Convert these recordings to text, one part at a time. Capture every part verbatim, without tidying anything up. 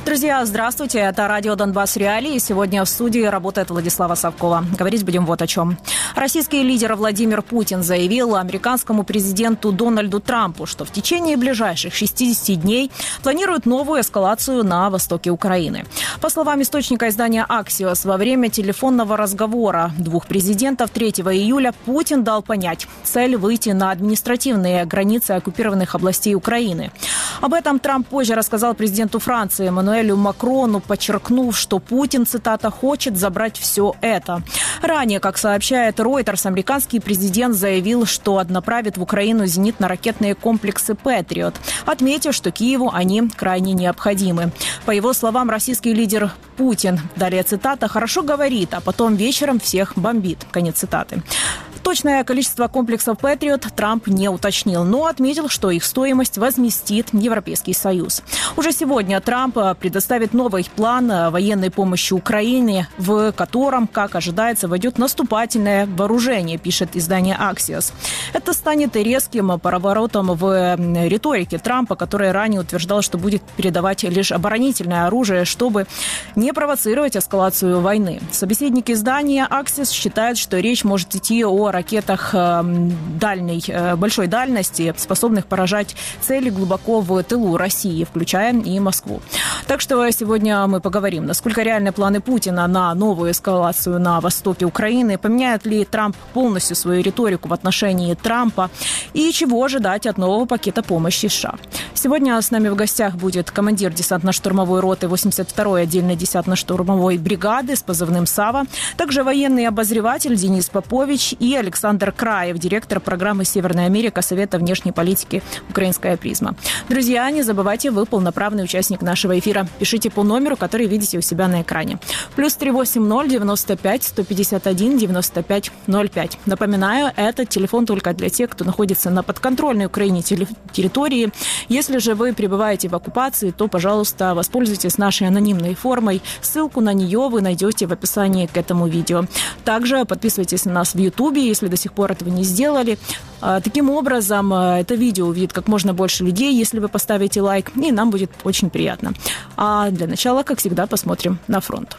Друзья, здравствуйте. Это радио «Донбасс Реалии». Сегодня в студии работает Владислава Савкова. Говорить будем вот о чем. Российский лидер Владимир Путин заявил американскому президенту Дональду Трампу, что в течение ближайших шестидесяти дней планирует новую эскалацию на востоке Украины. По словам источника издания «Аксиос», во время телефонного разговора двух президентов третьего июля Путин дал понять, цель выйти на административные границы оккупированных областей Украины. Об этом Трамп позже рассказал президенту Франции Эммануэлю Макрону, подчеркнув, что Путин, цитата, «хочет забрать все это». Ранее, как сообщает Reuters, американский президент заявил, что направит в Украину зенитно-ракетные комплексы «Патриот», отметив, что Киеву они крайне необходимы. По его словам, российский лидер Путин, далее цитата, «хорошо говорит, а потом вечером всех бомбит». Конец цитаты. Точное количество комплексов «Патриот» Трамп не уточнил, но отметил, что их стоимость возместит Европейский Союз. Уже сегодня Трамп предоставит новый план военной помощи Украине, в котором, как ожидается, войдет наступательное вооружение, пишет издание «Аксиос». Это станет резким поворотом в риторике Трампа, который ранее утверждал, что будет передавать лишь оборонительное оружие, чтобы не провоцировать эскалацию войны. Собеседник издания «Аксиос» считает, что речь может идти о ракетах дальней, большой дальности, способных поражать цели глубоко в тылу России, включая и Москву. Так что сегодня мы поговорим, насколько реальны планы Путина на новую эскалацию на востоке Украины, поменяет ли Трамп полностью свою риторику в отношении Трампа и чего ожидать от нового пакета помощи США. Сегодня с нами в гостях будет командир десантно-штурмовой роты восемьдесят второй отдельной десантно-штурмовой бригады с позывным «Сава», также военный обозреватель Денис Попович и Александр Краев, директор программы «Северная Америка» Совета внешней политики «Украинская призма». Друзья, не забывайте, вы полноправный участник нашего эфира. Пишите по номеру, который видите у себя на экране. Плюс три восемь ноль девяносто пять сто пятьдесят один девяносто пять ноль пять. Напоминаю, этот телефон только для тех, кто находится на подконтрольной Украине территории. Если же вы пребываете в оккупации, то, пожалуйста, воспользуйтесь нашей анонимной формой. Ссылку на нее вы найдете в описании к этому видео. Также подписывайтесь на нас в Ютубе, если до сих пор этого не сделали. Таким образом, это видео увидит как можно больше людей, если вы поставите лайк, и нам будет очень приятно. А для начала, как всегда, посмотрим на фронт.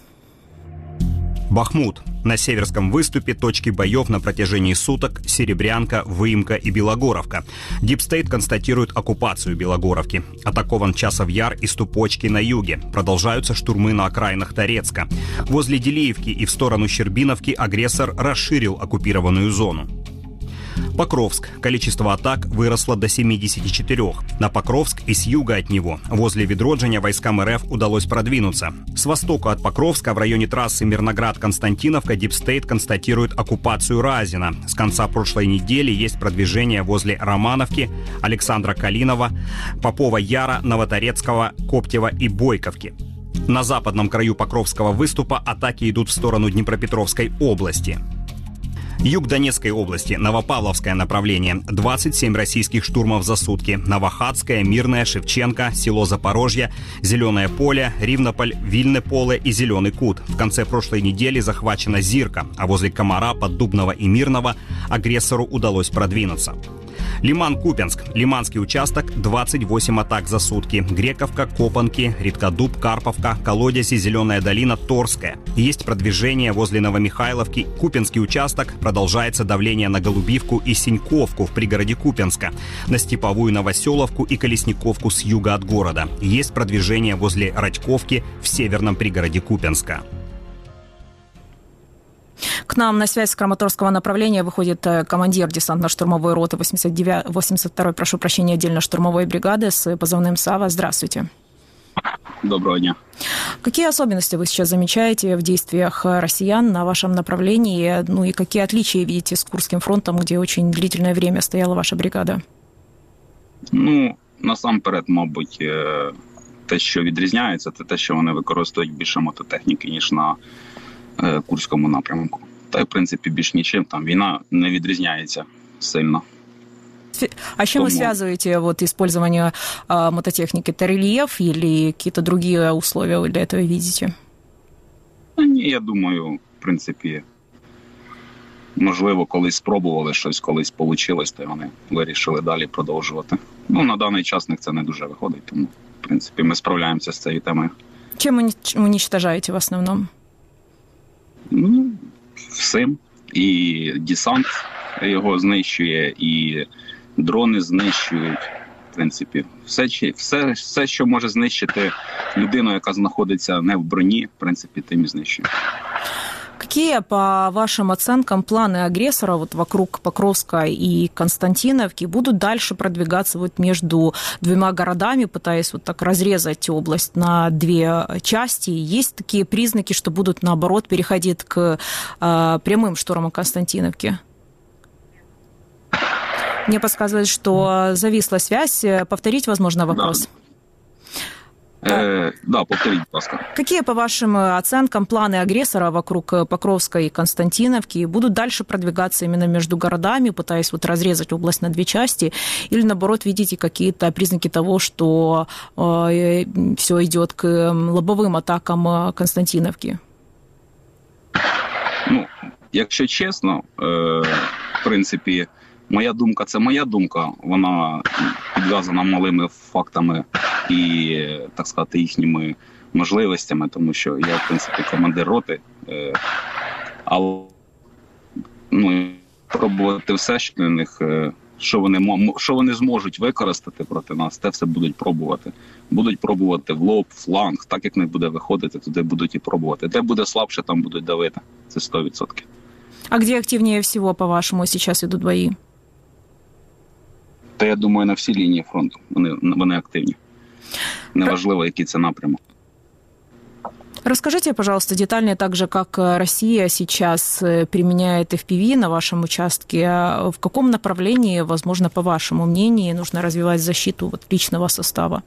Бахмут. На северском выступе точки боев на протяжении суток Серебрянка, Выемка и Белогоровка. Дипстейт констатирует оккупацию Белогоровки. Атакован Часов Яр и Ступочки на юге. Продолжаются штурмы на окраинах Торецка. Возле Делиевки и в сторону Щербиновки агрессор расширил оккупированную зону. Покровск. Количество атак выросло до семидесяти четырёх. На Покровск и с юга от него, возле Ведроджиня, войскам РФ удалось продвинуться. С востока от Покровска в районе трассы Мирноград-Константиновка Дипстейт констатирует оккупацию Разина. С конца прошлой недели есть продвижение возле Романовки, Александра Калинова, Попова Яра, Новоторецкого, Коптева и Бойковки. На западном краю Покровского выступа атаки идут в сторону Днепропетровской области. Юг Донецкой области, Новопавловское направление. двадцать семь российских штурмов за сутки. Новохадская, Мирная, Шевченко, село Запорожье, Зеленое поле, Ривнополь, Вильне поле и Зеленый кут. В конце прошлой недели захвачена Зирка, а возле Комара, Поддубного и Мирного агрессору удалось продвинуться. Лиман-Купенск. Лиманский участок. двадцать восемь атак за сутки. Грековка, Копанки, Редкодуб, Карповка, Колодези, Зеленая долина, Торская. Есть продвижение возле Новомихайловки. Купенский участок. Продолжается давление на Голубивку и Синьковку в пригороде Купенска. На Степовую Новоселовку и Колесниковку с юга от города. Есть продвижение возле Радьковки в северном пригороде Купенска. К нам на связь с Краматорского направления выходит командир десантно-штурмовой роты восемьдесят второй, прошу прощения, отдельно-штурмовой бригады с позывным «Сава». Здравствуйте. Доброго дня. Какие особенности вы сейчас замечаете в действиях россиян на вашем направлении? Ну и какие отличия видите с Курским фронтом, где очень длительное время стояла ваша бригада? Ну, насамперед, мабуть, те, що відрізняється, це те, що вони використовують більше мототехніки, ніж на Курському напрямку. Та й, в принципі, більш нічим. Там війна не відрізняється сильно. А с чем Тому... вы связываете вот, использование а, мототехники? Это рельеф или какие-то другие условия вы для этого видите? Ні, я думаю, в принципі, можливо, колись спробували щось, колись вийшло, то вони вирішили далі продовжувати. Ну, на даний час них це не дуже виходить, тому В принципі, ми справляємося з цією темою. Чим уничтожаєте в основному? Ну, всім. І десант його знищує, і дрони знищують. В принципі, все, все, все, що може знищити людину, яка знаходиться не в броні, в принципі, тим і знищує. Какие, по вашим оценкам, планы агрессора вот вокруг Покровска и Константиновки будут дальше продвигаться вот между двумя городами, пытаясь вот так разрезать область на две части? Есть такие признаки, что будут, наоборот, переходить к э, прямым штурмам Константиновки? Мне подсказывают, что зависла связь. Повторить, возможно, вопрос? Да. Э, да, повторіть, будь ласка. Какие, по вашим оценкам, планы агрессора вокруг Покровска и Константиновки будут дальше продвигаться именно между городами, пытаясь вот разрезать область на две части, или, наоборот, видите какие-то признаки того, что э, все идет к лобовым атакам Константиновки? Ну, якщо чесно, е, в принципі, моя думка – це моя думка, вона підв'язана малими фактами і, так сказати, їхніми можливостями, тому що я, в принципі, командир роти, е, але ну, пробувати все, що для них, е, що вони, що вони зможуть використати проти нас, те все будуть пробувати. Будуть пробувати в лоб, фланг, так як не буде виходити, туди будуть і пробувати. Де буде слабше, там будуть давити, це сто відсотків. А где активнее всего, по-вашему, сейчас идут бои? Та я думаю, на всій лінії фронту вони, вони активні. Неважливо, який це напрямок. Расскажите, пожалуйста, детальнее также, как Россия сейчас применяет эф пи ви на вашем участке. В каком направлении, возможно, по вашему мнению, нужно развивать защиту вот личного состава?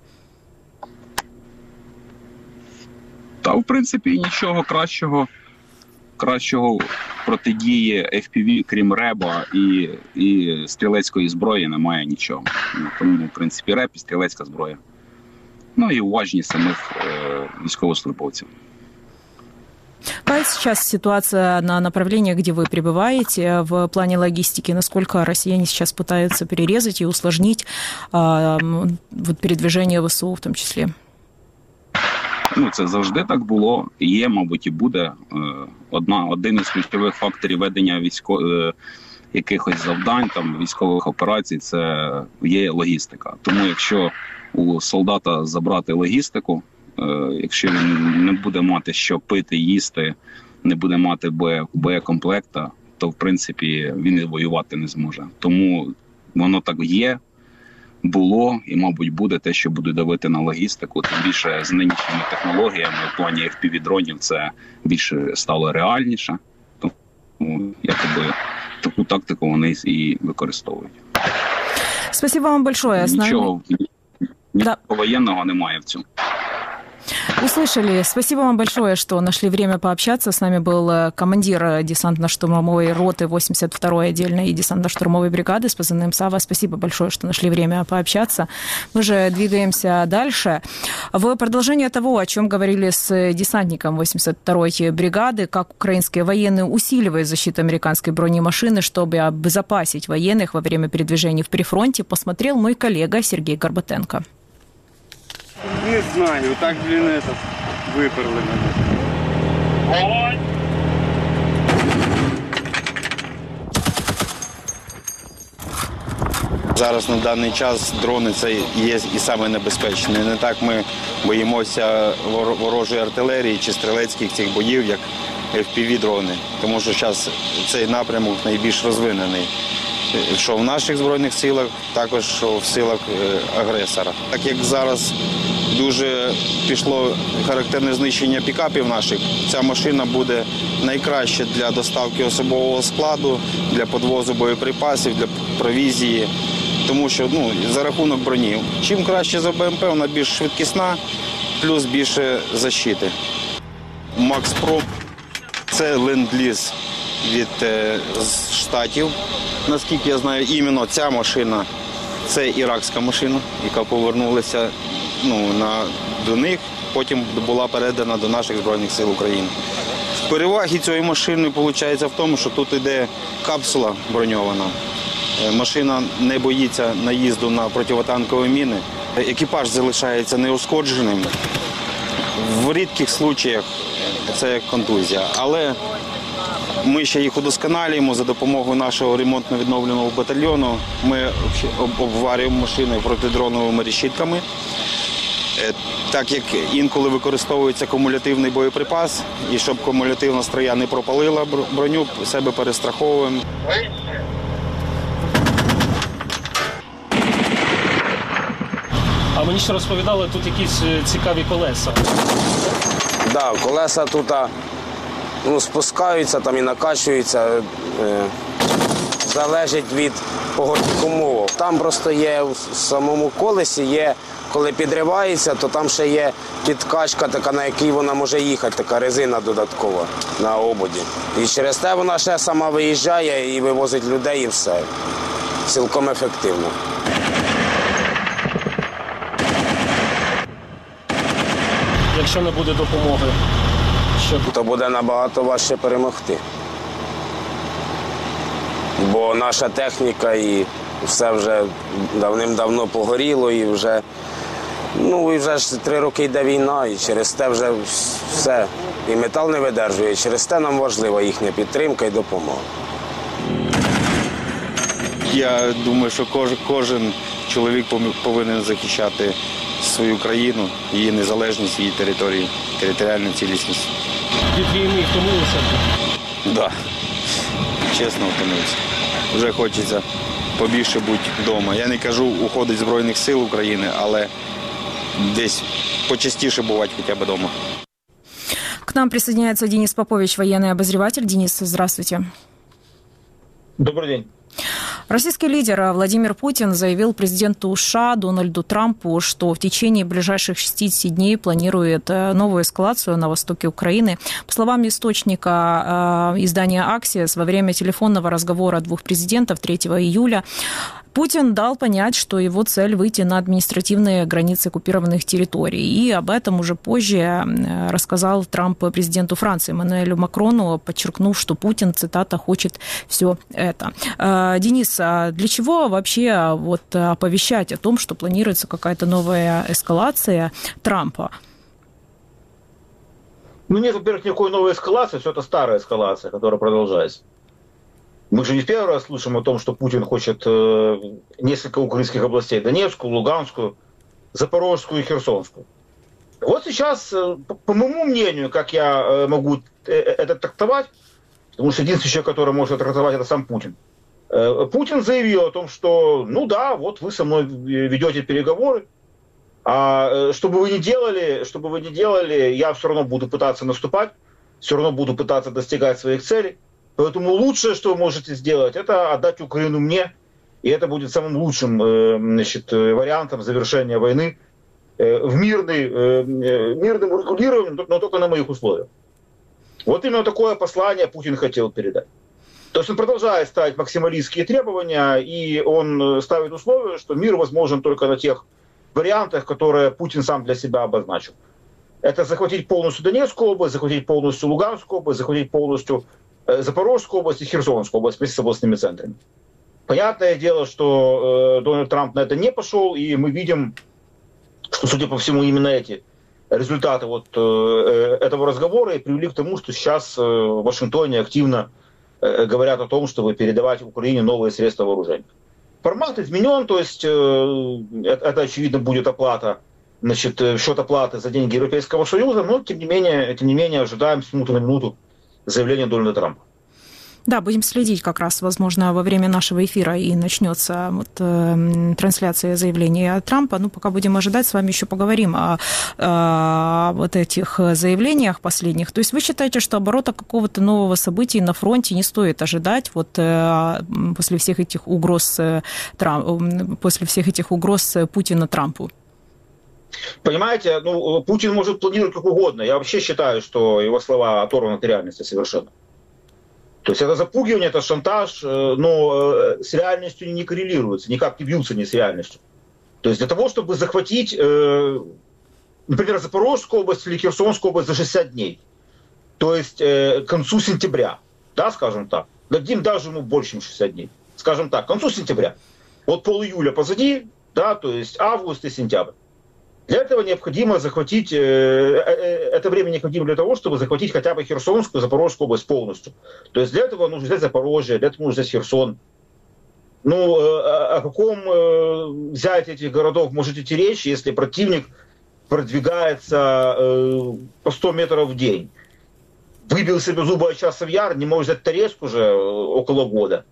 Та, в принципі, нічого кращого, кращого протидії еф пі ві, крім реба і, і стрілецької зброї, немає нічого. Тому, в принципі, реб і стрілецька зброя. Ну і уважність самих е, військовослужбовців. Какая сейчас ситуация на направлениях, где вы пребываете, в плане логистики? Насколько россияне сейчас пытаются перерезать и усложнить а, вот, передвижение ВСУ в тому числі? Ну, це завжди так було, є, мабуть, і буде. Одна, один із ключових факторів ведення військо, якихось завдань, там, військових операцій, це є логістика. Тому якщо у солдата забрати логістику, якщо він не буде мати що пити, їсти, не буде мати боєкомплекта, то, в принципі, він і воювати не зможе. Тому воно так є, було і, мабуть, буде те, що буде давити на логістику. Тим більше з нинішніми технологіями в плані еф пі ві-дронів це більше стало реальніше. Тому, якби, таку тактику вони і використовують. Спасибо вам большое. Нічого, нічого да. воєнного немає в цьому. Услышали. Спасибо вам большое, что нашли время пообщаться. С нами был командир десантно-штурмовой роты восемьдесят второй отдельной десантно-штурмовой бригады с позывным «Сава». Спасибо большое, что нашли время пообщаться. Мы же двигаемся дальше. В продолжение того, о чем говорили с десантником восемьдесят второй бригады, как украинские военные усиливают защиту американской бронемашины, чтобы обезопасить военных во время передвижения в прифронте, посмотрел мой коллега Сергей Горбатенко. Не знаю, так, блін, этот, виперли мене. Огонь! Зараз на даний час дрони це є і саме небезпечне. Не так ми боїмося ворожої артилерії чи стрілецьких цих боїв, як еф пі ві-дрони. Тому що зараз цей напрямок найбільш розвинений. Що в наших Збройних силах, також що в силах агресора. Так як зараз дуже пішло характерне знищення пікапів наших, ця машина буде найкраще для доставки особового складу, для підвозу боєприпасів, для провізії. Тому що ну, за рахунок броні. Чим краще за БМП, вона більш швидкісна, плюс більше защити. Макс Про – це ленд-ліз від е, Штатів. Наскільки я знаю, іменно ця машина – це іракська машина, яка повернулася ну, на, до них, потім була передана до наших Збройних сил України. Переваги цієї машини виходить в тому, що тут йде капсула броньована. Машина не боїться наїзду на противотанкові міни, Екіпаж залишається неушкодженим. В рідких случаях це як контузія, але ми ще їх удосконалюємо за допомогою нашого ремонтно-відновленого батальйону. Ми обварюємо машини протидроновими решітками. Так як інколи використовується кумулятивний боєприпас, і щоб кумулятивна струя не пропалила броню, себе перестраховуємо. А мені ще розповідали, тут якісь цікаві колеса. Так, да, колеса тут ну, спускаються там і накачуються, е, залежить від погодних умов. Там просто є в самому колесі, є, коли підривається, то там ще є підкачка, така, на якій вона може їхати, така резина додаткова на ободі. І через те вона ще сама виїжджає і вивозить людей, і все. Цілком ефективно. Якщо не буде допомоги, що? То буде набагато важче перемогти. Бо наша техніка і все вже давним-давно погоріло, і вже, ну, і вже ж три роки йде війна, і через те вже все. І метал не видержує, і через те нам важлива їхня підтримка і допомога. Я думаю, що кожен, кожен чоловік повинен захищати свою країну, її незалежність, її територію, територіальну цілісність. Від війни втомилися? Так, да. Чесно втомився. Вже хочеться побільше бути вдома. Я не кажу уходить Збройних сил України, але десь почастіше бувати хоча б вдома. К нам присоединяется Денис Попович, военный обозреватель. Денис, здравствуйте. Добрый день. Российский лидер Владимир Путин заявил президенту США Дональду Трампу, что в течение ближайших шестидесяти дней планирует новую эскалацию на востоке Украины. По словам источника издания «Аксиос», во время телефонного разговора двух президентов третьего июля Путин дал понять, что его цель выйти на административные границы оккупированных территорий. И об этом уже позже рассказал Трамп президенту Франции Эммануэлю Макрону, подчеркнув, что Путин, цитата, хочет все это. Денис, а для чего вообще вот оповещать о том, что планируется какая-то новая эскалация Трампа? Ну нет, во-первых, никакой новой эскалации, все это старая эскалация, которая продолжается. Мы же не в первый раз слышим о том, что Путин хочет э, несколько украинских областей: Донецкую, Луганскую, Запорожскую и Херсонскую. Вот сейчас, э, по, по моему мнению, как я э, могу э, это трактовать, потому что единственный человек, который может это трактовать, это сам Путин. Э, Путин заявил о том, что, ну да, вот вы со мной ведете переговоры, а э, что бы вы ни делали, что бы вы ни делали, я все равно буду пытаться наступать, все равно буду пытаться достигать своих целей. Поэтому лучшее, что вы можете сделать, это отдать Украину мне, и это будет самым лучшим значит, вариантом завершения войны в мирный, мирным урегулированием, но только на моих условиях. Вот именно такое послание Путин хотел передать. То есть он продолжает ставить максималистские требования, и он ставит условия, что мир возможен только на тех вариантах, которые Путин сам для себя обозначил. Это захватить полностью Донецкую область, захватить полностью Луганскую область, захватить полностью Запорожскую область и Херсонскую область вместе с областными центрами. Понятное дело, что э, Дональд Трамп на это не пошел, и мы видим, что, судя по всему, именно эти результаты вот, э, этого разговора и привели к тому, что сейчас э, в Вашингтоне активно э, говорят о том, чтобы передавать Украине новые средства вооружения. Формат изменен, то есть э, это, это, очевидно, будет оплата, значит, счет оплаты за деньги Европейского Союза, но, тем не менее, тем не менее ожидаем с минуты на минуту заявление Дональда Трампа. Да, будем следить как раз, возможно, во время нашего эфира и начнется вот, э, трансляция заявления Трампа. Ну, пока будем ожидать, с вами еще поговорим о, о вот этих заявлениях последних. То есть вы считаете, что оборота какого-то нового события на фронте не стоит ожидать вот, э, после всех этих угроз, э, Трамп, после всех этих угроз Путина Трампу? Понимаете, ну, Путин может планировать как угодно. Я вообще считаю, что его слова оторваны от реальности совершенно. То есть это запугивание, это шантаж, но с реальностью не коррелируется, никак не бьются ни с реальностью. То есть для того, чтобы захватить, например, Запорожскую область или Херсонскую область за шестьдесят дней, то есть к концу сентября, да, скажем так, дадим даже ему больше, чем шестьдесят дней, скажем так, к концу сентября. Вот пол июля позади, да, то есть август и сентябрь. Для этого необходимо захватить, это время необходимо для того, чтобы захватить хотя бы Херсонскую, Запорожскую область полностью. То есть для этого нужно взять Запорожье, для этого нужно взять Херсон. Ну, о каком взятии этих городов может идти речь, если противник продвигается по сто метров в день? Выбил себе зубы от часов яр, не может взять Торецк уже около года.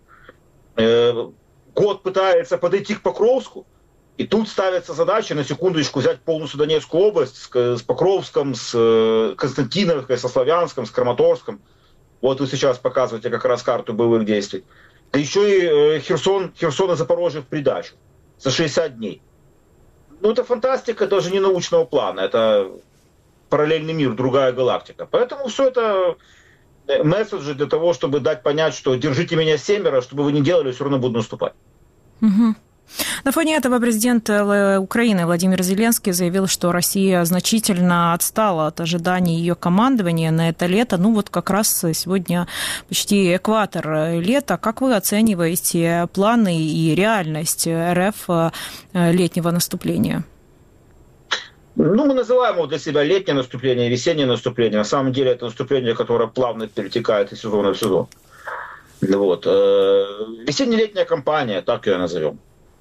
Год пытается подойти к Покровску, и тут ставится задача, на секундочку, взять полностью Донецкую область с, с Покровском, с Константиновкой, со Славянском, с Краматорском. Вот вы сейчас показываете как раз карту боевых действий. Да еще и Херсон, Херсон и Запорожье в придачу за шестьдесят дней. Ну, это фантастика, это же не научного плана, это параллельный мир, другая галактика. Поэтому все это месседжи для того, чтобы дать понять, что держите меня семеро, чтобы вы не делали, все равно буду наступать. Угу. На фоне этого президент Украины Владимир Зеленский заявил, что Россия значительно отстала от ожиданий ее командования на это лето. Ну вот как раз сегодня почти экватор лета. Как вы оцениваете планы и реальность РФ летнего наступления? Ну, мы называем его для себя летнее наступление, весеннее наступление. На самом деле это наступление, которое плавно перетекает из сезона в сезон. Вот. Весенне-летняя кампания, так ее назовем.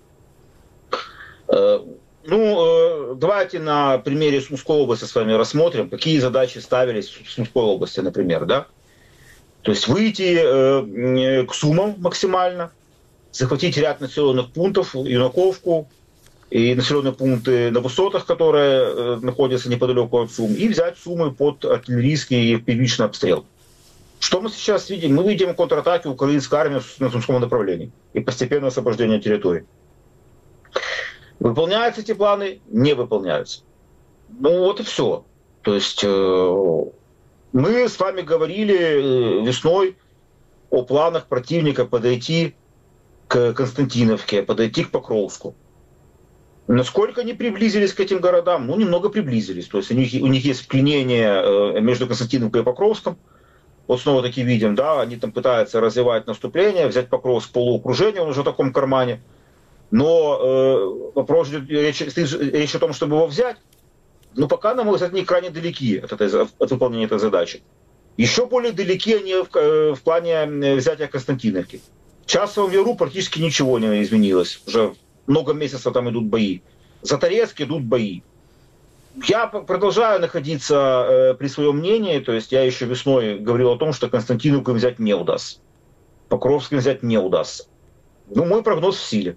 Ну, давайте на примере Сумской области с вами рассмотрим, какие задачи ставились в Сумской области, например, да? То есть выйти к Сумам максимально, захватить ряд населенных пунктов, Юнаковку и населенные пункты на высотах, которые находятся неподалеку от Сум, и взять Сумы под артиллерийский и певичный обстрел. Что мы сейчас видим? Мы видим контратаки украинской армии на Сумском направлении и постепенное освобождение территории. Выполняются эти планы? Не выполняются. Ну вот и все. То есть э, мы с вами говорили весной о планах противника подойти к Константиновке, подойти к Покровску. Насколько они приблизились к этим городам? Ну, немного приблизились. То есть у них, у них есть вклинение между Константиновкой и Покровском. Вот снова таки видим, да, они там пытаются развивать наступление, взять Покровск полуокружение, он уже в таком кармане. Но э, вопрос идет, речь, речь о том, чтобы его взять, но пока, на мой взгляд, они крайне далеки от, этой, от выполнения этой задачи. Еще более далеки они в, в плане взятия Константиновки. В Часовом Яру практически ничего не изменилось. Уже много месяцев там идут бои. За Торецк идут бои. Я продолжаю находиться э, при своем мнении, то есть я еще весной говорил о том, что Константиновку взять не удастся. Покровск взять не удастся. Ну, мой прогноз в силе.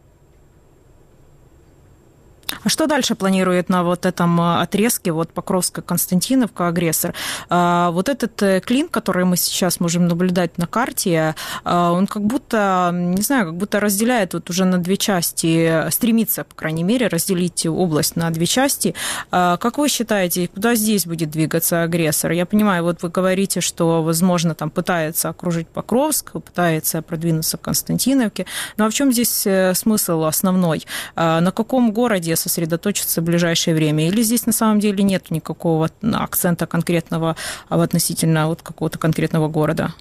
А что дальше планирует на вот этом отрезке, вот Покровская, Константиновка, агрессор? Вот этот клин, который мы сейчас можем наблюдать на карте, он как будто, не знаю, как будто разделяет вот уже на две части, стремится, по крайней мере, разделить область на две части. Как вы считаете, куда здесь будет двигаться агрессор? Я понимаю, вот вы говорите, что, возможно, там пытается окружить Покровск, пытается продвинуться к Константиновке, но а в чем здесь смысл основной? На каком городе сосредоточиться в ближайшее время? Или здесь на самом деле нет никакого акцента конкретного относительно вот какого-то конкретного города?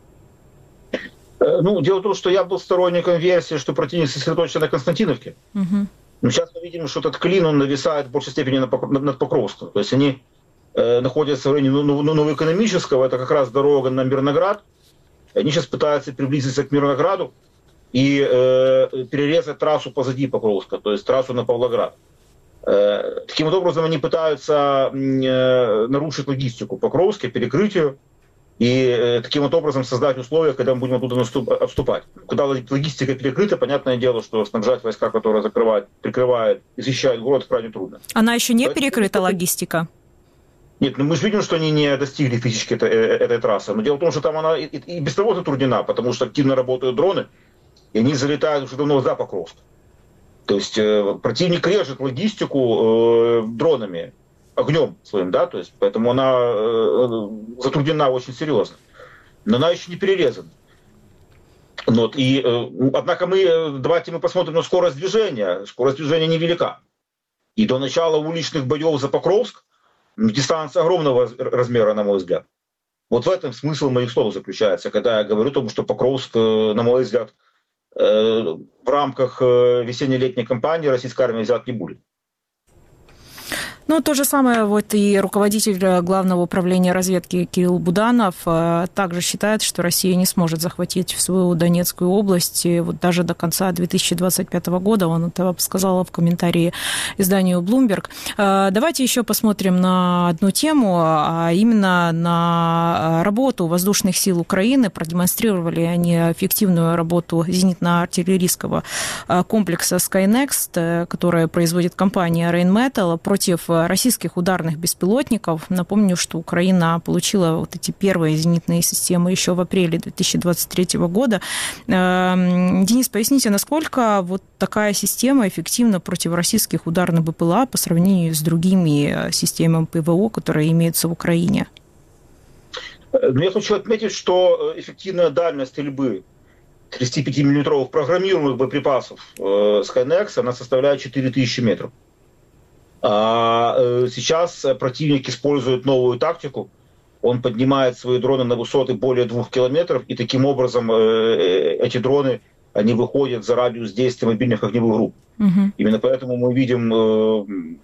Ну, дело в том, что я был сторонником версии, что противник сосредоточен на Константиновке. Угу. Но сейчас мы видим, что этот клин, он нависает в большей степени над Покровском. То есть они э, находятся в районе Новоэкономического, это как раз дорога на Мирноград. Они сейчас пытаются приблизиться к Мирнограду и э, перерезать трассу позади Покровска, то есть трассу на Павлоград. Э, таким вот образом они пытаются э, нарушить логистику Покровска, перекрыть ее, и э, таким вот образом создать условия, когда мы будем оттуда наступ, отступать. Когда логистика перекрыта, понятное дело, что снабжать войска, которые закрывают, прикрывают и защищают город, крайне трудно. Она еще не Поэтому... перекрыта, логистика? Нет, ну мы же видим, что они не достигли физически этой, этой трассы. Но дело в том, что там она и, и без того затруднена, потому что активно работают дроны, и они залетают уже давно за Покровск. То есть э, противник режет логистику э, дронами, огнем своим, да, то есть поэтому она э, затруднена очень серьезно. Но она еще не перерезана. Вот, и, э, однако мы, давайте мы посмотрим на скорость движения. Скорость движения невелика. И до начала уличных боев за Покровск дистанция огромного размера, на мой взгляд. Вот в этом смысл моих слов заключается, когда я говорю о том, что Покровск, на мой взгляд, э, в рамках э, весенне-летней кампании российская армия взять не будет. Ну, то же самое вот и руководитель Главного управления разведки Кирилл Буданов также считает, что Россия не сможет захватить свою Донецкую область вот даже до конца две тысячи двадцать пятого года. Он это сказал в комментарии изданию Bloomberg. Давайте еще посмотрим на одну тему, а именно на работу воздушных сил Украины. Продемонстрировали они эффективную работу зенитно-артиллерийского комплекса Skynext, который производит компания Rheinmetall, против российских ударных беспилотников. Напомню, что Украина получила вот эти первые зенитные системы еще в апреле две тысячи двадцать третьего года. Денис, поясните, насколько вот такая система эффективна против российских ударных БПЛА по сравнению с другими системами ПВО, которые имеются в Украине? Ну, я хочу отметить, что эффективная дальность стрельбы тридцатипятимиллиметровых программируемых боеприпасов Skynext, она составляет четыре тысячи метров. А сейчас противник использует новую тактику. Он поднимает свои дроны на высоты более двух километров, и таким образом эти дроны, они выходят за радиус действия мобильных огневых групп. Угу. Именно поэтому мы видим,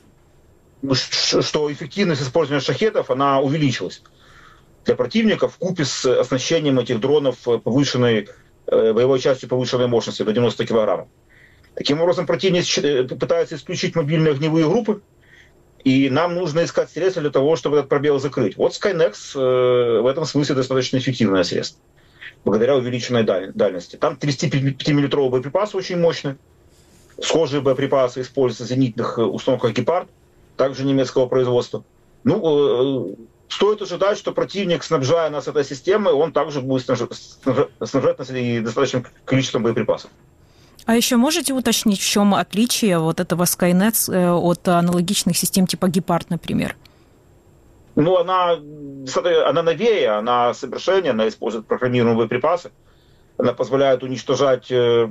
что эффективность использования шахедов, она увеличилась для противника вкупе с оснащением этих дронов повышенной, боевой частью повышенной мощности до девяноста килограммов. Таким образом, противник пытается исключить мобильные огневые группы, и нам нужно искать средства для того, чтобы этот пробел закрыть. Вот Skynext в этом смысле достаточно эффективное средство, благодаря увеличенной дальности. Там тридцатипятимиллиметровые боеприпасы очень мощные. Схожие боеприпасы используются в зенитных установках «Гепард», также немецкого производства. Ну, стоит ожидать, что противник, снабжая нас этой системой, он также будет снабжать нас и достаточным количеством боеприпасов. А еще можете уточнить, в чем отличие вот этого Skynext от аналогичных систем типа «Гепард», например? Ну, она, она новее, она совершеннее, она использует программируемые боеприпасы. Она позволяет уничтожать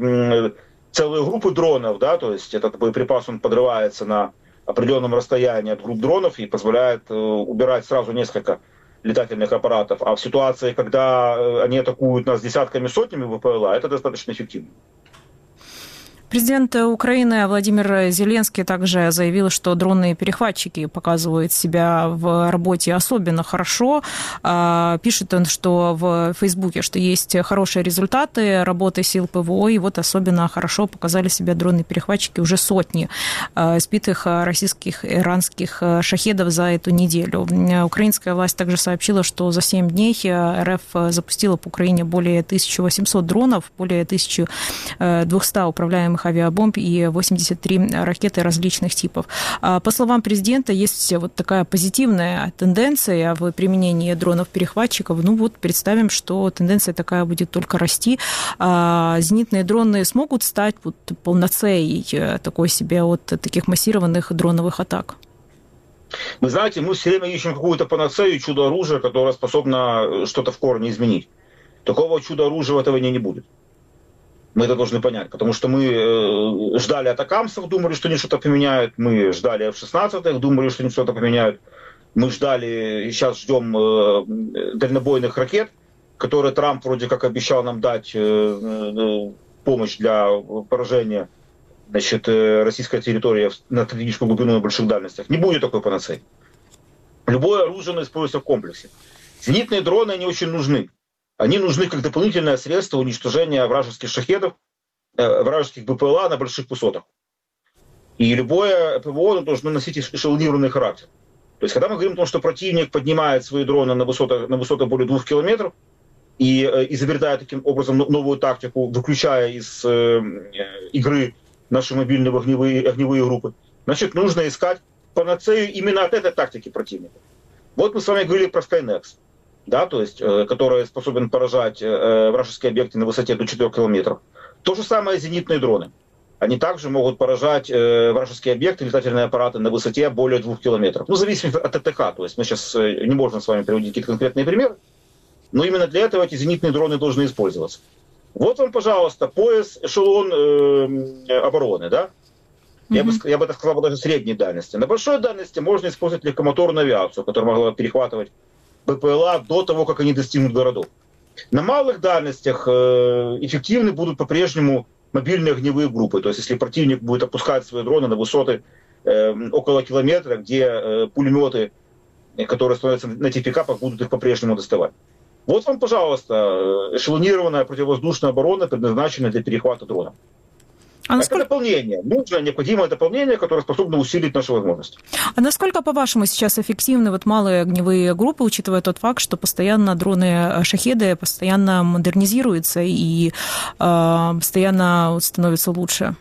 целые группы дронов, да, то есть этот боеприпас, он подрывается на определенном расстоянии от групп дронов и позволяет убирать сразу несколько летательных аппаратов. А в ситуации, когда они атакуют нас десятками, сотнями ВПЛА, это достаточно эффективно. Президент Украины Владимир Зеленский также заявил, что дронные перехватчики показывают себя в работе особенно хорошо. Пишет он, что в Фейсбуке, что есть хорошие результаты работы сил ПВО, и вот особенно хорошо показали себя дронные перехватчики, уже сотни сбитых российских иранских шахедов за эту неделю. Украинская власть также сообщила, что за семь дней РФ запустила по Украине более тысяча восемьсот дронов, более тысяча двести управляемых авиабомб и восемьдесят три ракеты различных типов. По словам президента, есть вот такая позитивная тенденция в применении дронов-перехватчиков. Ну вот представим, что тенденция такая будет только расти. Зенитные дроны смогут стать вот полноценной такой себе от таких массированных дроновых атак? Вы знаете, мы все время ищем какую-то панацею, чудо-оружие, которое способно что-то в корне изменить. Такого чудо-оружия в этой войне не будет. Мы это должны понять, потому что мы ждали атакамсов, думали, что они что-то поменяют, мы ждали эф шестнадцать, думали, что они что-то поменяют, мы ждали и сейчас ждем дальнобойных ракет, которые Трамп вроде как обещал нам дать помощь для поражения, значит, российской территории на стратегическую глубину на больших дальностях. Не будет такой панацеи. Любое оружие используется в комплексе. Зенитные дроны, они очень нужны. Они нужны как дополнительное средство уничтожения вражеских шахедов, э, вражеских БПЛА на больших высотах. И любое ПВО должно носить эшелонированный характер. То есть, когда мы говорим о том, что противник поднимает свои дроны на высоты, на высоты более двух километров и э, изобретает таким образом новую тактику, выключая из э, игры наши мобильные огневые, огневые группы, значит, нужно искать панацею именно от этой тактики противника. Вот мы с вами говорили про Skynext. Да, то есть, э, который способен поражать э, вражеские объекты на высоте до четырёх километров. То же самое зенитные дроны. Они также могут поражать э, вражеские объекты, летательные аппараты на высоте более двух километров. Ну, зависит от АТК. То есть мы сейчас э, не можем с вами приводить какие-то конкретные примеры, но именно для этого эти зенитные дроны должны использоваться. Вот вам, пожалуйста, пояс, эшелон э, обороны, да? Mm-hmm. Я, бы, я бы так сказал, даже средней дальности. На большой дальности можно использовать легкомоторную авиацию, которая могла перехватывать БПЛА до того, как они достигнут городов. На малых дальностях эффективны будут по-прежнему мобильные огневые группы. То есть если противник будет опускать свои дроны на высоты около километра, где пулеметы, которые становятся на тех пикапах, будут их по-прежнему доставать. Вот вам, пожалуйста, эшелонированная противовоздушная оборона, предназначенная для перехвата дронов. А насколько... Это дополнение. Нужно, необходимое дополнение, которое способно усилить наши возможности. А насколько, по-вашему, сейчас эффективны вот малые огневые группы, учитывая тот факт, что постоянно дроны «Шахеды» постоянно модернизируются и э, постоянно становятся лучше?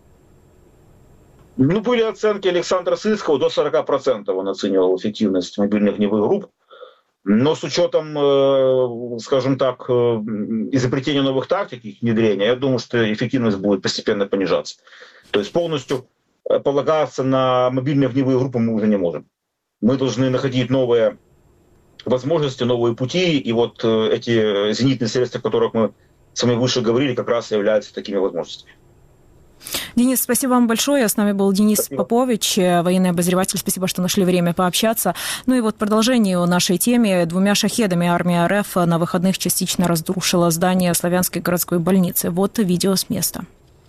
Ну, были оценки Александра Сырского, до сорок процентов он оценивал эффективность мобильных огневых групп. Но с учетом, скажем так, изобретения новых тактик, их внедрения, я думаю, что эффективность будет постепенно понижаться. То есть полностью полагаться на мобильные огневые группы мы уже не можем. Мы должны находить новые возможности, новые пути, и вот эти зенитные средства, о которых мы с вами выше говорили, как раз являются такими возможностями. Денис, спасибо вам большое. С нами был Денис Спасибо. Попович, военный обозреватель. Спасибо, что нашли время пообщаться. Ну и вот продолжение о нашей теме. Двумя шахедами армия РФ на выходных частично разрушила здание Славянской городской больницы. Вот видео с места.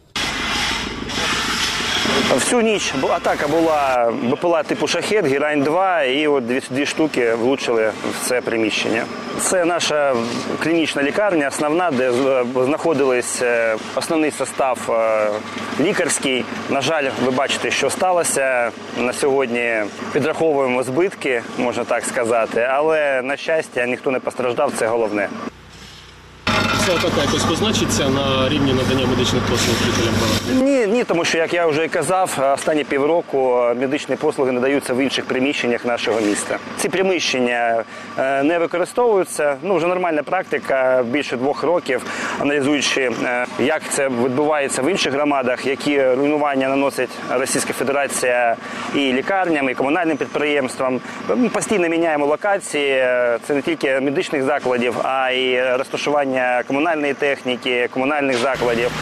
Всю ніч атака була БПЛА типу «Шахед», «Герань два» і от дві, дві штуки влучили в це приміщення. Це наша клінічна лікарня, основна, де знаходились основний состав лікарський. На жаль, ви бачите, що сталося. На сьогодні підраховуємо збитки, можна так сказати, але, на щастя, ніхто не постраждав, це головне. Ця атака якось позначиться на рівні надання медичних послуг жителям Павла? Ні, ні, тому що, як я вже і казав, останні півроку медичні послуги надаються в інших приміщеннях нашого міста. Ці приміщення не використовуються. Ну, вже нормальна практика, більше двох років, аналізуючи, як це відбувається в інших громадах, які руйнування наносить Російська Федерація і лікарням, і комунальним підприємствам. Ми постійно міняємо локації, це не тільки медичних закладів, а й розташування комунальної техніки, комунальних закладів.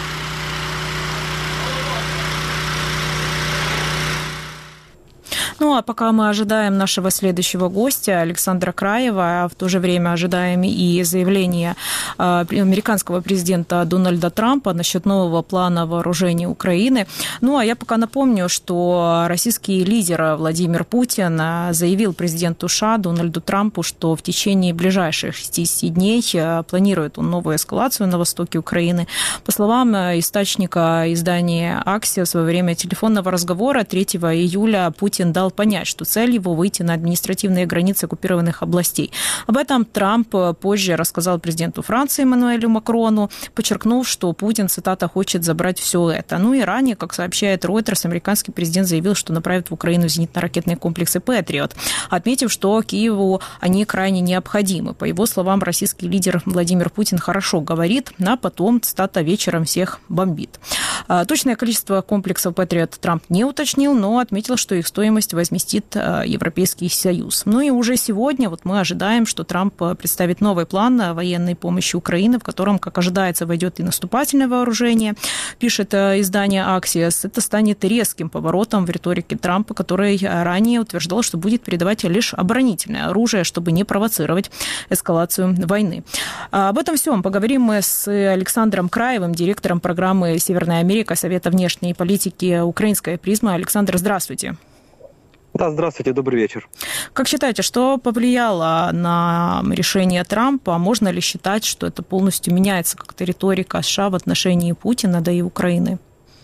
Ну, а пока мы ожидаем нашего следующего гостя, Александра Краева, в то же время ожидаем и заявления американского президента Дональда Трампа насчет нового плана вооружения Украины. Ну, а я пока напомню, что российский лидер Владимир Путин заявил президенту США Дональду Трампу, что в течение ближайших шестидесяти дней планирует он новую эскалацию на востоке Украины. По словам источника издания «Аксиос», во время телефонного разговора третьего июля Путин дал понять, что цель его выйти на административные границы оккупированных областей. Об этом Трамп позже рассказал президенту Франции Эммануэлю Макрону, подчеркнув, что Путин, цитата, хочет забрать все это. Ну и ранее, как сообщает Reuters, американский президент заявил, что направит в Украину зенитно-ракетные комплексы «Патриот», отметив, что Киеву они крайне необходимы. По его словам, российский лидер Владимир Путин хорошо говорит, а потом, цитата, вечером всех бомбит. Точное количество комплексов «Патриот» Трамп не уточнил, но отметил, что их стоимость возместит Европейский Союз. Ну и уже сегодня вот мы ожидаем, что Трамп представит новый план военной помощи Украины, в котором, как ожидается, войдет и наступательное вооружение, пишет издание Axios. Это станет резким поворотом в риторике Трампа, который ранее утверждал, что будет передавать лишь оборонительное оружие, чтобы не провоцировать эскалацию войны. Об этом всем поговорим мы с Александром Краевым, директором программы «Северная Америка» Совета внешней политики «Украинская призма». Александр, здравствуйте. Да, здравствуйте, добрый вечер. Как считаете, что повлияло на решение Трампа? Можно ли считать, что это полностью меняется как-то риторика США в отношении Путина, да и Украины?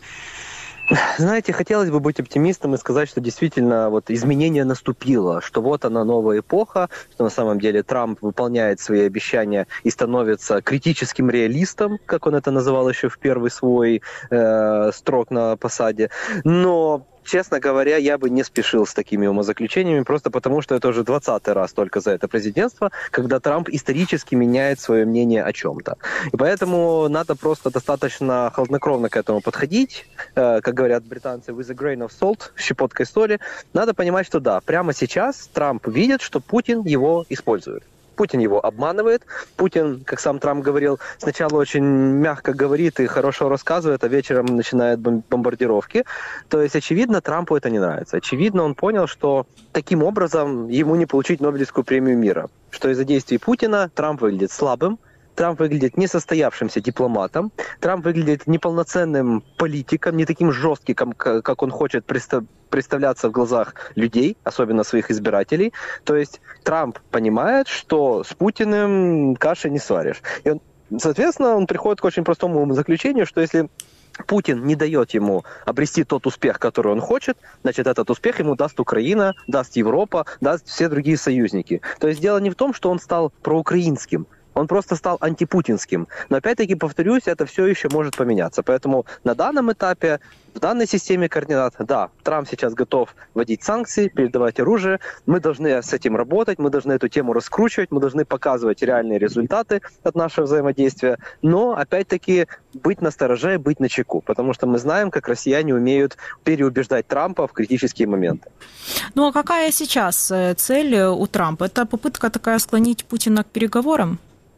Знаете, хотелось бы быть оптимистом и сказать, что действительно вот изменение наступило, что вот она новая эпоха, что на самом деле Трамп выполняет свои обещания и становится критическим реалистом, как он это называл еще в первый свой э, строк на посаде. Но честно говоря, я бы не спешил с такими умозаключениями, просто потому, что это уже двадцатый раз только за это президентство, когда Трамп исторически меняет свое мнение о чем-то. И поэтому надо просто достаточно хладнокровно к этому подходить, э, как говорят британцы, with a grain of salt, щепоткой соли. Надо понимать, что да, прямо сейчас Трамп видит, что Путин его использует. Путин его обманывает. Путин, как сам Трамп говорил, сначала очень мягко говорит и хорошо рассказывает, а вечером начинает бомбардировки. То есть, очевидно, Трампу это не нравится. Очевидно, он понял, что таким образом ему не получить Нобелевскую премию мира. Что из-за действий Путина Трамп выглядит слабым, Трамп выглядит несостоявшимся дипломатом, Трамп выглядит неполноценным политиком, не таким жестким, как он хочет представляться в глазах людей, особенно своих избирателей. То есть Трамп понимает, что с Путиным каши не сваришь. И он, соответственно, он приходит к очень простому заключению, что если Путин не дает ему обрести тот успех, который он хочет, значит, этот успех ему даст Украина, даст Европа, даст все другие союзники. То есть дело не в том, что он стал проукраинским, он просто стал антипутинским. Но опять-таки, повторюсь, это все еще может поменяться. Поэтому на данном этапе, в данной системе координат, да, Трамп сейчас готов вводить санкции, передавать оружие. Мы должны с этим работать, мы должны эту тему раскручивать, мы должны показывать реальные результаты от нашего взаимодействия. Но, опять-таки, быть настороже, быть начеку. Потому что мы знаем, как россияне умеют переубеждать Трампа в критические моменты. Ну а какая сейчас цель у Трампа? Это попытка такая склонить Путина к переговорам?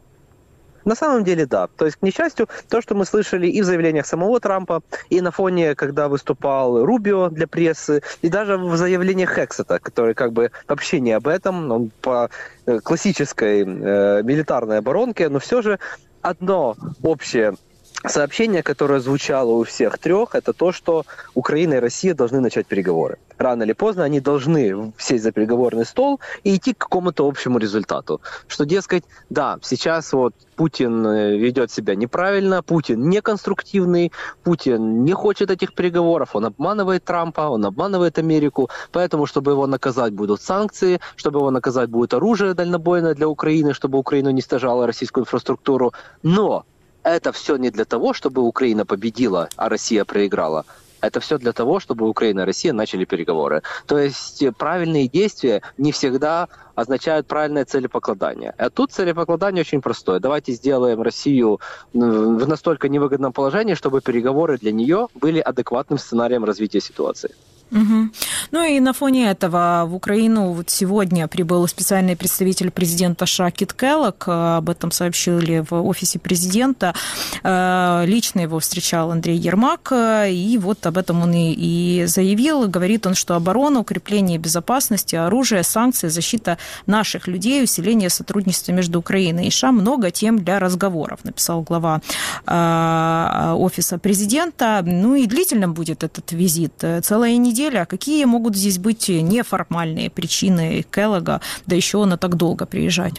На самом деле, да. То есть, к несчастью, то, что мы слышали и в заявлениях самого Трампа, и на фоне, когда выступал Рубио для прессы, и даже в заявлениях Хексета, который как бы вообще не об этом, он по классической э, милитарной оборонке, но все же одно общее сообщение, которое звучало у всех трех, это то, что Украина и Россия должны начать переговоры. Рано или поздно они должны сесть за переговорный стол и идти к какому-то общему результату. Что, дескать, да, сейчас вот Путин ведет себя неправильно, Путин неконструктивный, Путин не хочет этих переговоров, он обманывает Трампа, он обманывает Америку, поэтому, чтобы его наказать, будут санкции, чтобы его наказать, будет оружие дальнобойное для Украины, чтобы Украина не уничтожала российскую инфраструктуру. Но это все не для того, чтобы Украина победила, а Россия проиграла. Это все для того, чтобы Украина и Россия начали переговоры. То есть правильные действия не всегда означают правильное целепокладание. А тут целепокладание очень простое. Давайте сделаем Россию в настолько невыгодном положении, чтобы переговоры для нее были адекватным сценарием развития ситуации. Угу. Ну и на фоне этого в Украину вот сегодня прибыл специальный представитель президента США Кит Келлог. Об этом сообщили в офисе президента. Лично его встречал Андрей Ермак. И вот об этом он и, и заявил. Говорит он, что оборона, укрепление безопасности, оружие, санкции, защита наших людей, усиление сотрудничества между Украиной и США. Много тем для разговоров, написал глава офиса президента. Ну и длительным будет этот визит. Целая неделя. Какие могут здесь быть неформальные причины Келлога, да еще на так долго приезжать?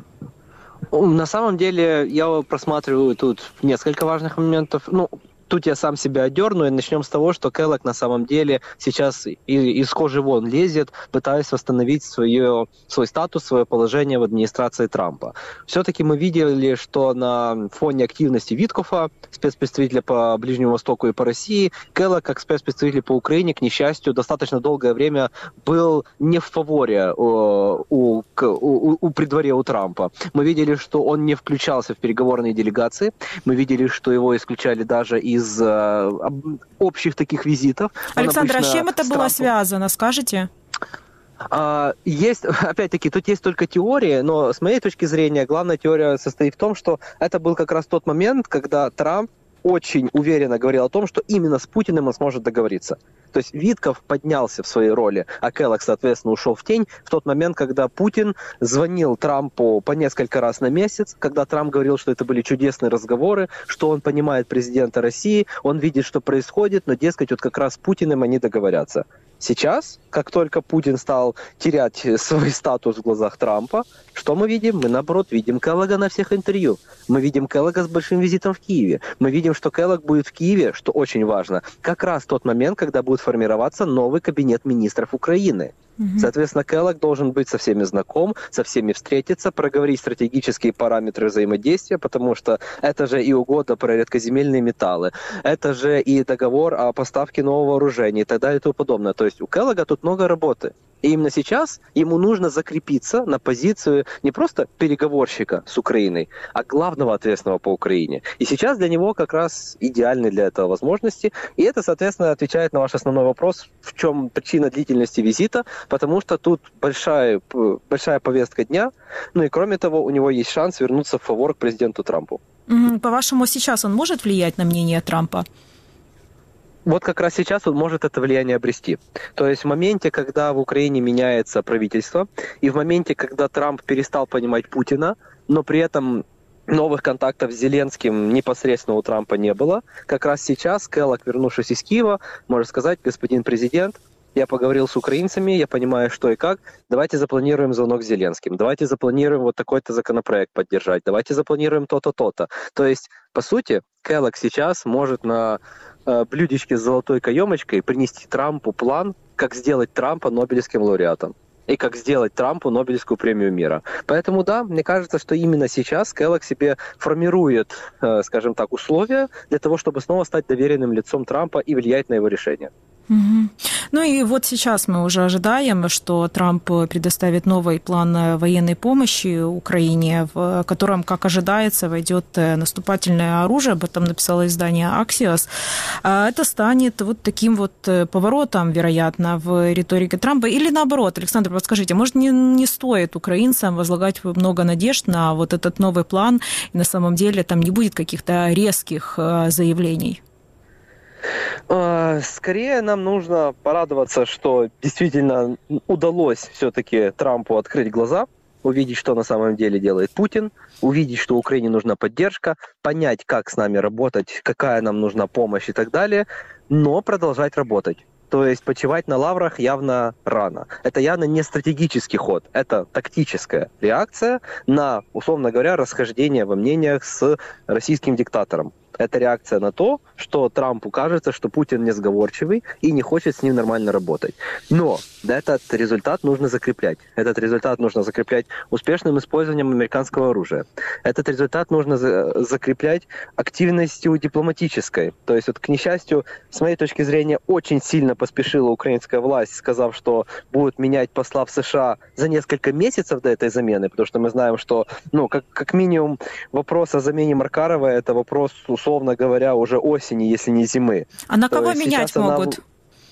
На самом деле, я просматриваю тут несколько важных моментов. Ну, тут я сам себя одерну, и начнем с того, что Келлог на самом деле сейчас из кожи вон лезет, пытаясь восстановить свое, свой статус, свое положение в администрации Трампа. Все-таки мы видели, что на фоне активности Виткофа, спецпредставителя по Ближнему Востоку и по России, Келлог, как спецпредставитель по Украине, к несчастью, достаточно долгое время был не в фаворе у, у, у, у при дворе у Трампа. Мы видели, что он не включался в переговорные делегации, мы видели, что его исключали даже и из э, общих таких визитов. Александр, а с чем это было Трампом связано, скажете? А, есть, опять-таки, тут есть только теории, но с моей точки зрения главная теория состоит в том, что это был как раз тот момент, когда Трамп очень уверенно говорил о том, что именно с Путиным он сможет договориться. То есть Витков поднялся в своей роли, а Келлог, соответственно, ушел в тень в тот момент, когда Путин звонил Трампу по несколько раз на месяц, когда Трамп говорил, что это были чудесные разговоры, что он понимает президента России, он видит, что происходит, но, дескать, вот как раз с Путиным они договорятся. Сейчас, как только Путин стал терять свой статус в глазах Трампа, что мы видим? Мы, наоборот, видим Келлога на всех интервью. Мы видим Келлога с большим визитом в Киеве. Мы видим, что Келлог будет в Киеве, что очень важно, как раз в тот момент, когда будет формироваться новый кабинет министров Украины. Mm-hmm. Соответственно, Келлог должен быть со всеми знаком, со всеми встретиться, проговорить стратегические параметры взаимодействия, потому что это же и угода про редкоземельные металлы, это же и договор о поставке нового вооружения и так далее и тому подобное. То То есть у Келлога тут много работы. И именно сейчас ему нужно закрепиться на позицию не просто переговорщика с Украиной, а главного ответственного по Украине. И сейчас для него как раз идеальны для этого возможности. И это, соответственно, отвечает на ваш основной вопрос, в чем причина длительности визита, потому что тут большая, большая повестка дня. Ну и кроме того, у него есть шанс вернуться в фавор к президенту Трампу. По-вашему, сейчас он может влиять на мнение Трампа? Вот как раз сейчас он может это влияние обрести. То есть в моменте, когда в Украине меняется правительство, и в моменте, когда Трамп перестал понимать Путина, но при этом новых контактов с Зеленским непосредственно у Трампа не было, как раз сейчас Келлог, вернувшись из Киева, может сказать: господин президент, я поговорил с украинцами, я понимаю, что и как. Давайте запланируем звонок с Зеленским. Давайте запланируем вот такой-то законопроект поддержать. Давайте запланируем то-то, то-то. То есть, по сути, Келлог сейчас может на э, блюдечке с золотой каемочкой принести Трампу план, как сделать Трампа Нобелевским лауреатом. И как сделать Трампу Нобелевскую премию мира. Поэтому, да, мне кажется, что именно сейчас Келлог себе формирует, э, скажем так, условия для того, чтобы снова стать доверенным лицом Трампа и влиять на его решения. Угу. Ну и вот сейчас мы уже ожидаем, что Трамп предоставит новый план военной помощи Украине, в котором, как ожидается, войдет наступательное оружие. Об этом написало издание Axios. Это станет вот таким вот поворотом, вероятно, в риторике Трампа. Или наоборот, Александр, подскажите, может, не, не стоит украинцам возлагать много надежд на вот этот новый план, и на самом деле там не будет каких-то резких заявлений? Скорее нам нужно порадоваться, что действительно удалось все-таки Трампу открыть глаза, увидеть, что на самом деле делает Путин, увидеть, что Украине нужна поддержка, понять, как с нами работать, какая нам нужна помощь и так далее, но продолжать работать. То есть почивать на лаврах явно рано. Это явно не стратегический ход, это тактическая реакция на, условно говоря, расхождение во мнениях с российским диктатором. Это реакция на то, что Трампу кажется, что Путин несговорчивый и не хочет с ним нормально работать. Но этот результат нужно закреплять. Этот результат нужно закреплять успешным использованием американского оружия. Этот результат нужно за- закреплять активностью дипломатической. То есть, вот, к несчастью, с моей точки зрения, очень сильно поспешила украинская власть, сказав, что будут менять посла в США за несколько месяцев до этой замены, потому что мы знаем, что, ну, как, как минимум, вопрос о замене Маркарова – это вопрос, условно говоря, уже осени, если не зимы. А на кого менять могут? Она...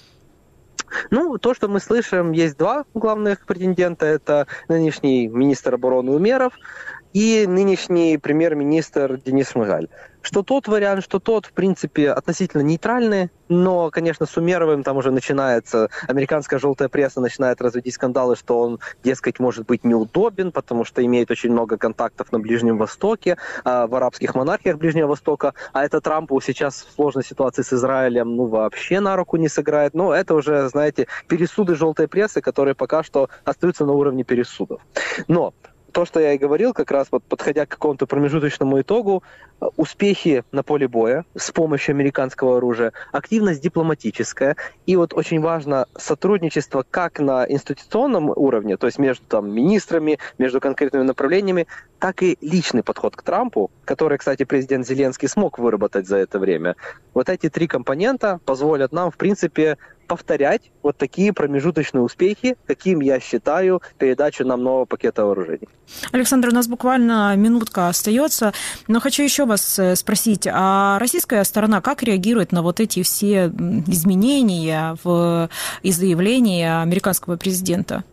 Ну, то, что мы слышим, есть два главных претендента. Это нынешний министр обороны Умеров и нынешний премьер-министр Денис Шмыгаль. Что тот вариант, что тот, в принципе, относительно нейтральный, но, конечно, с Умеровым там уже начинается, американская желтая пресса начинает разводить скандалы, что он, дескать, может быть неудобен, потому что имеет очень много контактов на Ближнем Востоке, в арабских монархиях Ближнего Востока, а это Трампу сейчас в сложной ситуации с Израилем, ну, вообще на руку не сыграет. Но это уже, знаете, пересуды желтой прессы, которые пока что остаются на уровне пересудов. Но то, что я и говорил, как раз вот подходя к какому-то промежуточному итогу, успехи на поле боя с помощью американского оружия, активность дипломатическая, и вот очень важно сотрудничество как на институционном уровне, то есть между там, министрами, между конкретными направлениями, так и личный подход к Трампу, который, кстати, президент Зеленский смог выработать за это время. Вот эти три компонента позволят нам, в принципе, повторять вот такие промежуточные успехи, каким я считаю передачу нам нового пакета вооружений. Александр, у нас буквально минутка остается, но хочу еще вас спросить, а российская сторона как реагирует на вот эти все изменения в, и заявления американского президента?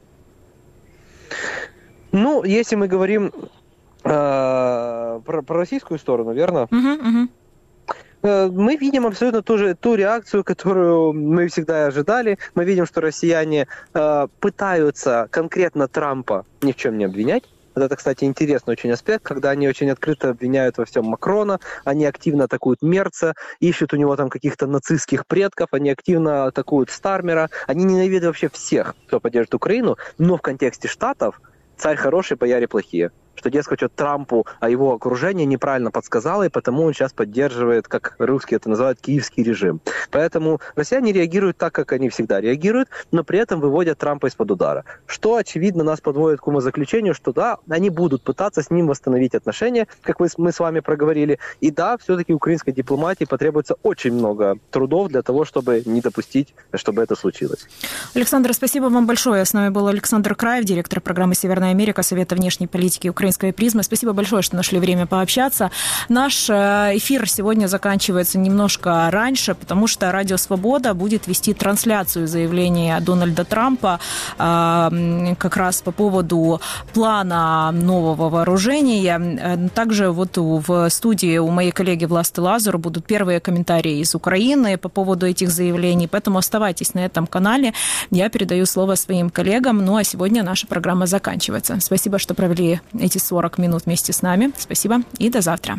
Ну, если мы говорим э, про, про российскую сторону, верно? Uh-huh, uh-huh. Мы видим абсолютно ту же ту реакцию, которую мы всегда ожидали. Мы видим, что россияне э, пытаются конкретно Трампа ни в чем не обвинять. Вот это, кстати, интересный очень аспект, когда они очень открыто обвиняют во всем Макрона, они активно атакуют Мерца, ищут у него там каких-то нацистских предков, они активно атакуют Стармера, они ненавидят вообще всех, кто поддержит Украину, но в контексте Штатов царь хороший, бояре плохие. что, дескать, вот Трампу, а его окружение неправильно подсказало, и потому он сейчас поддерживает, как русские это называют, киевский режим. Поэтому россияне реагируют так, как они всегда реагируют, но при этом выводят Трампа из-под удара. Что, очевидно, нас подводит к умозаключению, что да, они будут пытаться с ним восстановить отношения, как мы, мы с вами проговорили, и да, все-таки украинской дипломатии потребуется очень много трудов для того, чтобы не допустить, чтобы это случилось. Александр, спасибо вам большое. С нами был Александр Краев, директор программы «Северная Америка» Совета внешней политики «Украинской призмы». Спасибо большое, что нашли время пообщаться. Наш эфир сегодня заканчивается немножко раньше, потому что Радио Свобода будет вести трансляцию заявления Дональда Трампа как раз по поводу плана нового вооружения. Также вот в студии у моей коллеги Власты Лазару будут первые комментарии из Украины по поводу этих заявлений, поэтому оставайтесь на этом канале. Я передаю слово своим коллегам, ну а сегодня наша программа заканчивается. Спасибо, что провели эти сорок минут вместе с нами. Спасибо и до завтра.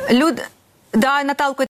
Люд... Да, Наталко,